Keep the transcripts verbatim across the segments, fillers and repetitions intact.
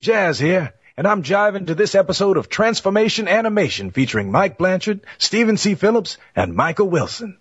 Jazz here, and I'm jiving to this episode of Transformation Animation featuring Mike Blanchard, Stephen C. Phillips, and Michael Wilson.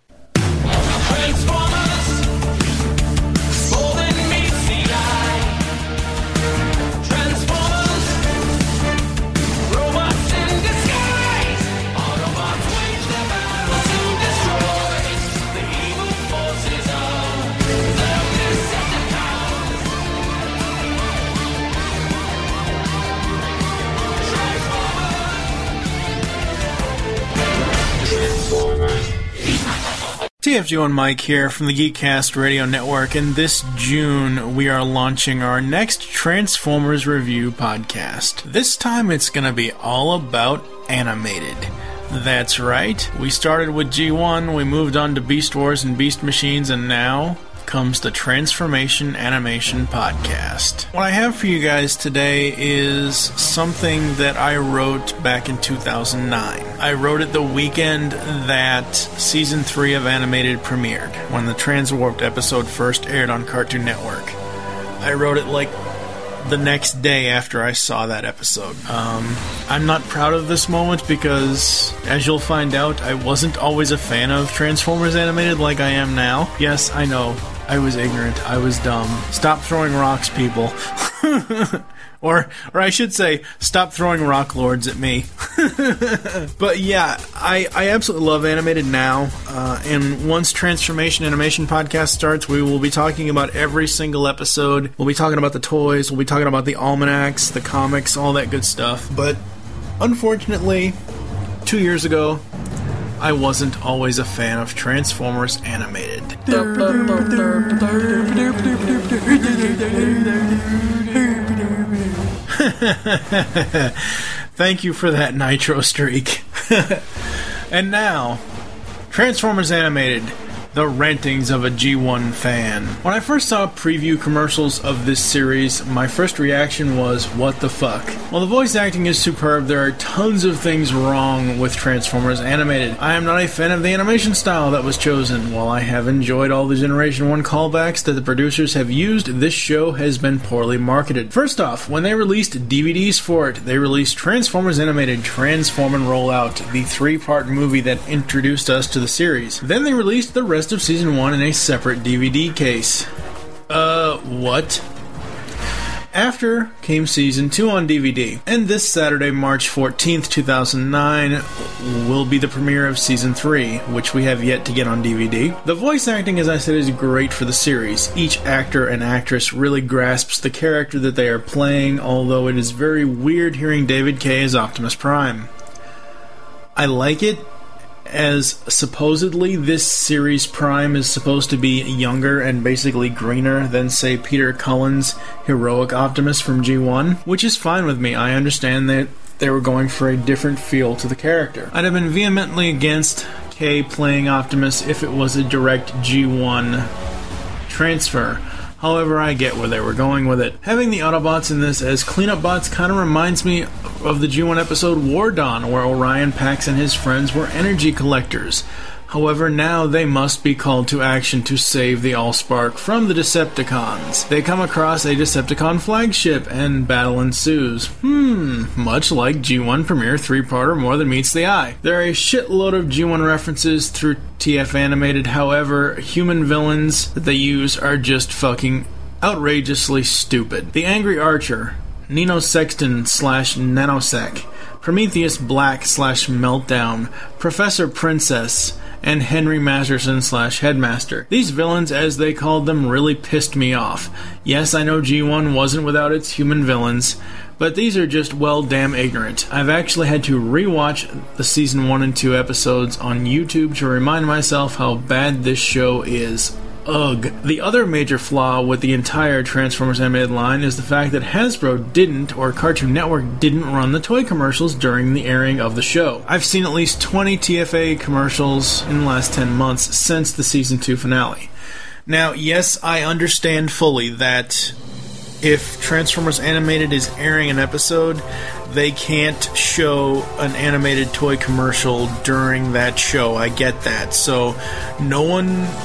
T F G one Mike here from the Geekcast Radio Network, and this June we are launching our next Transformers review podcast. This time it's going to be all about animated. That's right, we started with G one, we moved on to Beast Wars and Beast Machines, and now comes the Transformation Animation Podcast. What I have for you guys today is something that I wrote back in two thousand nine. I wrote it the weekend that Season three of Animated premiered, when the Transwarped episode first aired on Cartoon Network. I wrote it like the next day after I saw that episode. Um, I'm not proud of this moment because, as you'll find out, I wasn't always a fan of Transformers Animated like I am now. Yes, I know. I was ignorant. I was dumb. Stop throwing rocks, people. or, or I should say, stop throwing rock lords at me. But yeah, I, I absolutely love Animated now. Uh, and once Transformation Animation Podcast starts, we will be talking about every single episode. We'll be talking about the toys. We'll be talking about the almanacs, the comics, all that good stuff. But unfortunately, two years ago, I wasn't always a fan of Transformers Animated. Thank you for that nitro streak. And now, Transformers Animated, the rantings of a G one fan. When I first saw preview commercials of this series, my first reaction was, what the fuck? While the voice acting is superb, there are tons of things wrong with Transformers Animated. I am not a fan of the animation style that was chosen. While I have enjoyed all the Generation one callbacks that the producers have used, this show has been poorly marketed. First off, when they released D V Ds for it, they released Transformers Animated Transform and Roll Out, the three-part movie that introduced us to the series. Then they released the rest of Season one in a separate D V D case. Uh, what? After came Season two on D V D, and this Saturday, March fourteenth, two thousand nine, will be the premiere of Season three, which we have yet to get on D V D. The voice acting, as I said, is great for the series. Each actor and actress really grasps the character that they are playing, although it is very weird hearing David Kaye as Optimus Prime. I like it, as supposedly this series Prime is supposed to be younger and basically greener than, say, Peter Cullen's heroic Optimus from G one, which is fine with me. I understand that they were going for a different feel to the character. I'd have been vehemently against Kaye playing Optimus if it was a direct G one transfer. However, I get where they were going with it. Having the Autobots in this as cleanup bots kind of reminds me of the G one episode War Dawn, where Orion Pax and his friends were energy collectors. However, now they must be called to action to save the Allspark from the Decepticons. They come across a Decepticon flagship, and battle ensues. Hmm, much like G one premiere three-parter More Than Meets the Eye. There are a shitload of G one references through T F Animated, however, human villains that they use are just fucking outrageously stupid. The Angry Archer, Nino Sexton slash Nanosec, Prometheus Black slash Meltdown, Professor Princess, and Henry Masterson slash Headmaster. These villains, as they called them, really pissed me off. Yes, I know G one wasn't without its human villains, but these are just well damn ignorant. I've actually had to rewatch the season one and two episodes on YouTube to remind myself how bad this show is. Ugh. The other major flaw with the entire Transformers Animated line is the fact that Hasbro didn't, or Cartoon Network didn't, run the toy commercials during the airing of the show. I've seen at least twenty T F A commercials in the last ten months since the season two finale. Now, yes, I understand fully that if Transformers Animated is airing an episode, they can't show an animated toy commercial during that show. I get that. So, no one...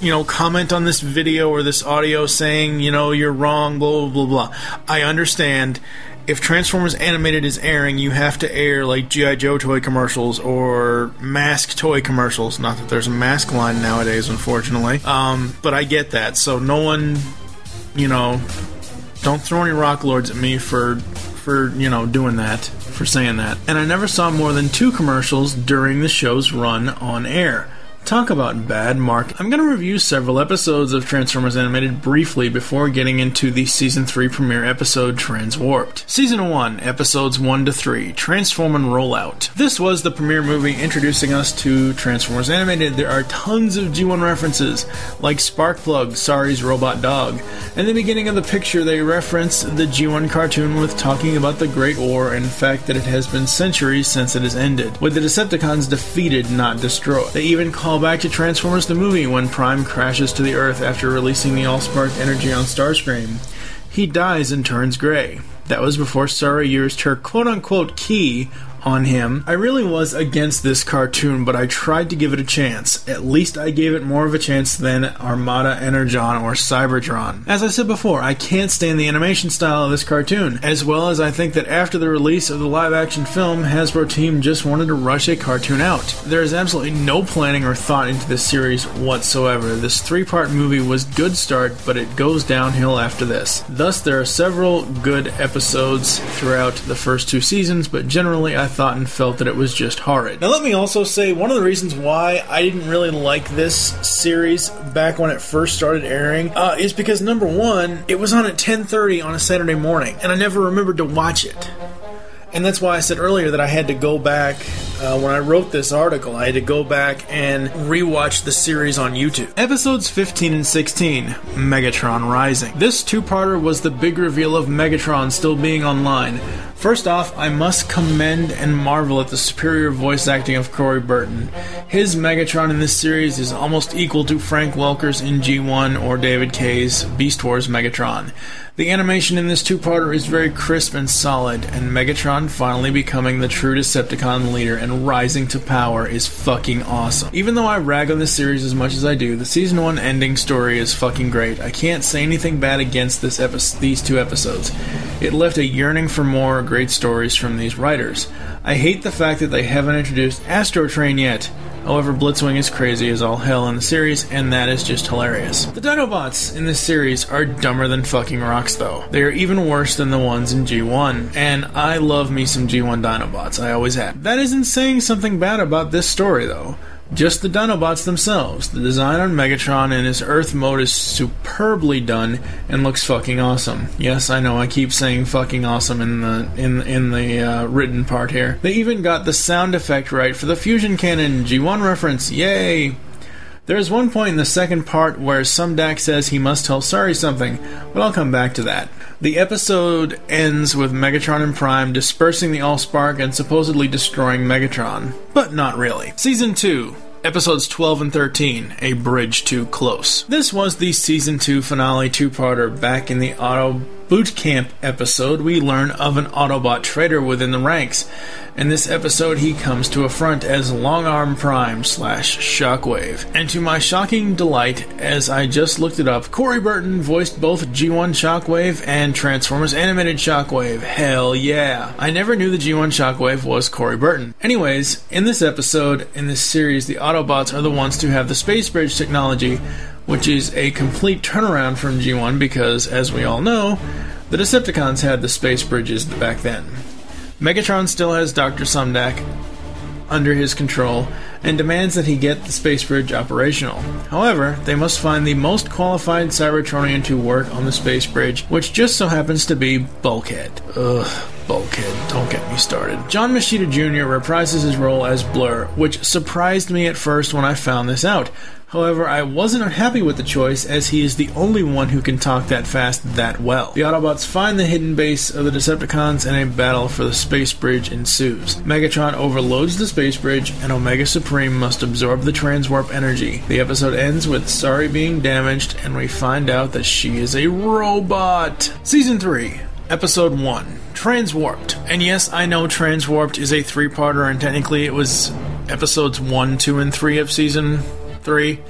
you know, comment on this video or this audio saying, you know, you're wrong, blah, blah, blah, blah. I understand. If Transformers Animated is airing, you have to air, like, G I. Joe toy commercials or Mask toy commercials. Not that there's a Mask line nowadays, unfortunately. Um, but I get that. So no one, you know, don't throw any rock lords at me for, for you know, doing that, for saying that. And I never saw more than two commercials during the show's run on air. Talk about bad mark. I'm going to review several episodes of Transformers Animated briefly before getting into the Season three premiere episode, Transwarped. Season one, Episodes one to three, Transform and Rollout. This was the premiere movie introducing us to Transformers Animated. There are tons of G one references, like Sparkplug, Sari's robot dog. In the beginning of the picture, they reference the G one cartoon with talking about the Great War and the fact that it has been centuries since it has ended, with the Decepticons defeated, not destroyed. They even call back to Transformers the movie when Prime crashes to the Earth after releasing the Allspark energy on Starscream. He dies and turns gray. That was before Sari used her quote-unquote key on him. I really was against this cartoon, but I tried to give it a chance. At least I gave it more of a chance than Armada Energon or Cybertron. As I said before, I can't stand the animation style of this cartoon, as well as I think that after the release of the live-action film, Hasbro team just wanted to rush a cartoon out. There is absolutely no planning or thought into this series whatsoever. This three-part movie was a good start, but it goes downhill after this. Thus, there are several good episodes throughout the first two seasons, but generally I thought and felt that it was just horrid. Now let me also say, one of the reasons why I didn't really like this series back when it first started airing uh, is because, number one, it was on at ten thirty on a Saturday morning, and I never remembered to watch it. And that's why I said earlier that I had to go back, uh, when I wrote this article, I had to go back and rewatch the series on YouTube. Episodes fifteen and sixteen, Megatron Rising. This two-parter was the big reveal of Megatron still being online. First off, I must commend and marvel at the superior voice acting of Corey Burton. His Megatron in this series is almost equal to Frank Welker's in G one or David Kaye's Beast Wars Megatron. The animation in this two-parter is very crisp and solid, and Megatron finally becoming the true Decepticon leader and rising to power is fucking awesome. Even though I rag on this series as much as I do, the Season one ending story is fucking great. I can't say anything bad against this epi- these two episodes. It left a yearning for more great stories from these writers. I hate the fact that they haven't introduced Astro Train yet. However, Blitzwing is crazy as all hell in the series, and that is just hilarious. The Dinobots in this series are dumber than fucking rocks, though. They are even worse than the ones in G one, and I love me some G one Dinobots, I always have. That isn't saying something bad about this story, though. Just the Dinobots themselves. The design on Megatron in his Earth mode is superbly done and looks fucking awesome. Yes, I know I keep saying fucking awesome in the in in the uh, written part here. They even got the sound effect right for the Fusion Cannon G one reference. Yay! There is one point in the second part where Sumdac says he must tell Sari something, but I'll come back to that. The episode ends with Megatron and Prime dispersing the Allspark and supposedly destroying Megatron, but not really. Season two, Episodes twelve and thirteen, A Bridge Too Close. This was the Season two finale two-parter. Back in the Auto Boot Camp episode, we learn of an Autobot traitor within the ranks. In this episode, he comes to a front as Long-Arm Prime slash Shockwave. And to my shocking delight, as I just looked it up, Corey Burton voiced both G one Shockwave and Transformers Animated Shockwave. Hell yeah. I never knew the G one Shockwave was Corey Burton. Anyways, in this episode, in this series, the Autobots are the ones to have the Space Bridge technology, which is a complete turnaround from G one because, as we all know, the Decepticons had the space bridges back then. Megatron still has Doctor Sumdac under his control and demands that he get the space bridge operational. However, they must find the most qualified Cybertronian to work on the space bridge, which just so happens to be Bulkhead. Ugh, Bulkhead, don't get me started. John Machida Junior reprises his role as Blur, which surprised me at first when I found this out. However, I wasn't unhappy with the choice, as he is the only one who can talk that fast that well. The Autobots find the hidden base of the Decepticons, and a battle for the space bridge ensues. Megatron overloads the space bridge, and Omega Supreme must absorb the transwarp energy. The episode ends with Sari being damaged, and we find out that she is a robot. Season three, Episode one, Transwarped. And yes, I know Transwarped is a three-parter, and technically it was Episodes one, two, and three of Season three.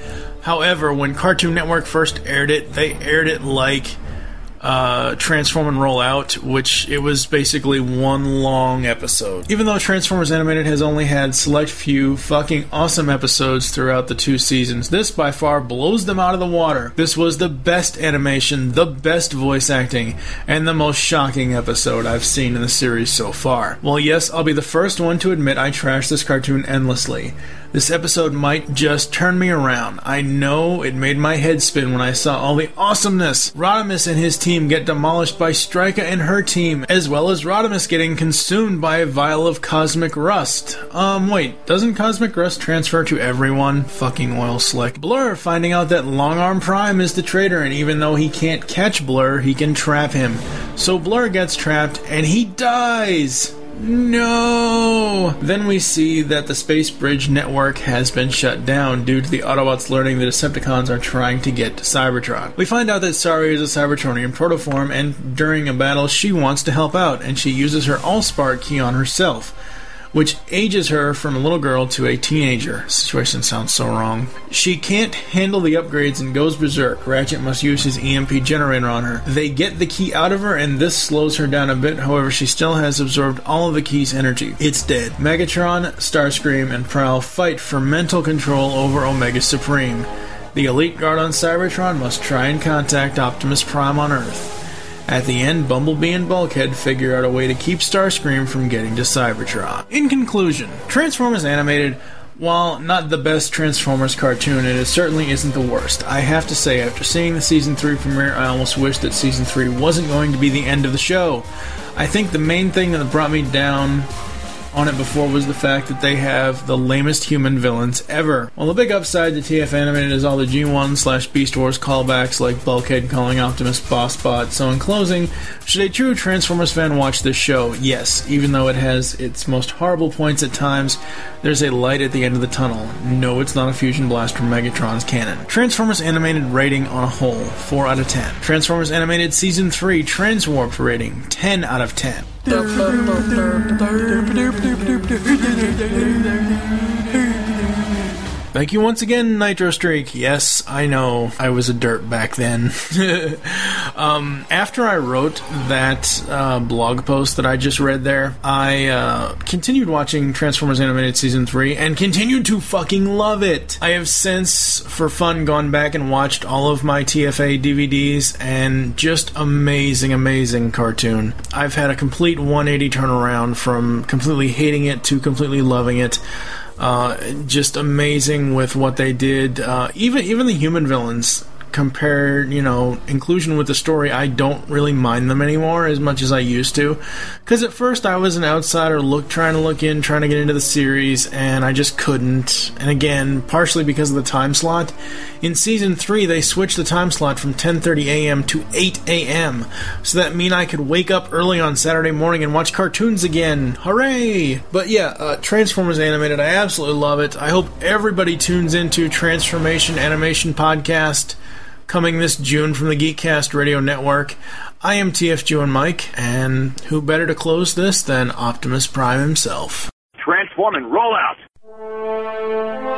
However, when Cartoon Network first aired it, they aired it like uh, Transform and Roll Out, which it was basically one long episode. Even though Transformers Animated has only had select few fucking awesome episodes throughout the two seasons, this by far blows them out of the water. This was the best animation, the best voice acting, and the most shocking episode I've seen in the series so far. Well, yes, I'll be the first one to admit I trashed this cartoon endlessly. This episode might just turn me around. I know it made my head spin when I saw all the awesomeness. Rodimus and his team get demolished by Strika and her team, as well as Rodimus getting consumed by a vial of cosmic rust. Um, wait, doesn't cosmic rust transfer to everyone? Fucking oil slick. Blur finding out that Longarm Prime is the traitor, and even though he can't catch Blur, he can trap him. So Blur gets trapped, and he dies! No! Then we see that the Space Bridge network has been shut down due to the Autobots learning the Decepticons are trying to get to Cybertron. We find out that Sari is a Cybertronian protoform, and during a battle she wants to help out, and she uses her Allspark key on herself, which ages her from a little girl to a teenager. Situation sounds so wrong. She can't handle the upgrades and goes berserk. Ratchet must use his E M P generator on her. They get the key out of her, and this slows her down a bit. However, she still has absorbed all of the key's energy. It's dead. Megatron, Starscream, and Prowl fight for mental control over Omega Supreme. The Elite Guard on Cybertron must try and contact Optimus Prime on Earth. At the end, Bumblebee and Bulkhead figure out a way to keep Starscream from getting to Cybertron. In conclusion, Transformers Animated, while not the best Transformers cartoon, it certainly isn't the worst. I have to say, after seeing the Season three premiere, I almost wish that Season three wasn't going to be the end of the show. I think the main thing that brought me down on it before was the fact that they have the lamest human villains ever. Well, the big upside to T F Animated is all the G one slash Beast Wars callbacks, like Bulkhead calling Optimus Bossbot. So in closing, should a true Transformers fan watch this show? Yes, even though it has its most horrible points at times, there's a light at the end of the tunnel. No, it's not a fusion blast from Megatron's cannon. Transformers Animated rating on a whole, four out of ten. Transformers Animated Season three Transwarped rating, ten out of ten. Thank you once again, Nitro Streak. Yes, I know, I was a dirt back then. um, after I wrote that uh, blog post that I just read there, I uh, continued watching Transformers Animated Season three and continued to fucking love it. I have since, for fun, gone back and watched all of my T F A D V Ds, and just amazing, amazing cartoon. I've had a complete one eighty turnaround from completely hating it to completely loving it. Uh, just amazing with what they did. Uh, even even the human villains, compared, you know, inclusion with the story, I don't really mind them anymore as much as I used to. Because at first I was an outsider look trying to look in, trying to get into the series, and I just couldn't. And again, partially because of the time slot. In Season three, they switched the time slot from ten thirty a.m. to eight a.m. So that mean I could wake up early on Saturday morning and watch cartoons again. Hooray! But yeah, uh, Transformers Animated, I absolutely love it. I hope everybody tunes into Transformation Animation Podcast, coming this June from the Geekcast Radio Network. I am T F G and Mike, and who better to close this than Optimus Prime himself? Transform and roll out!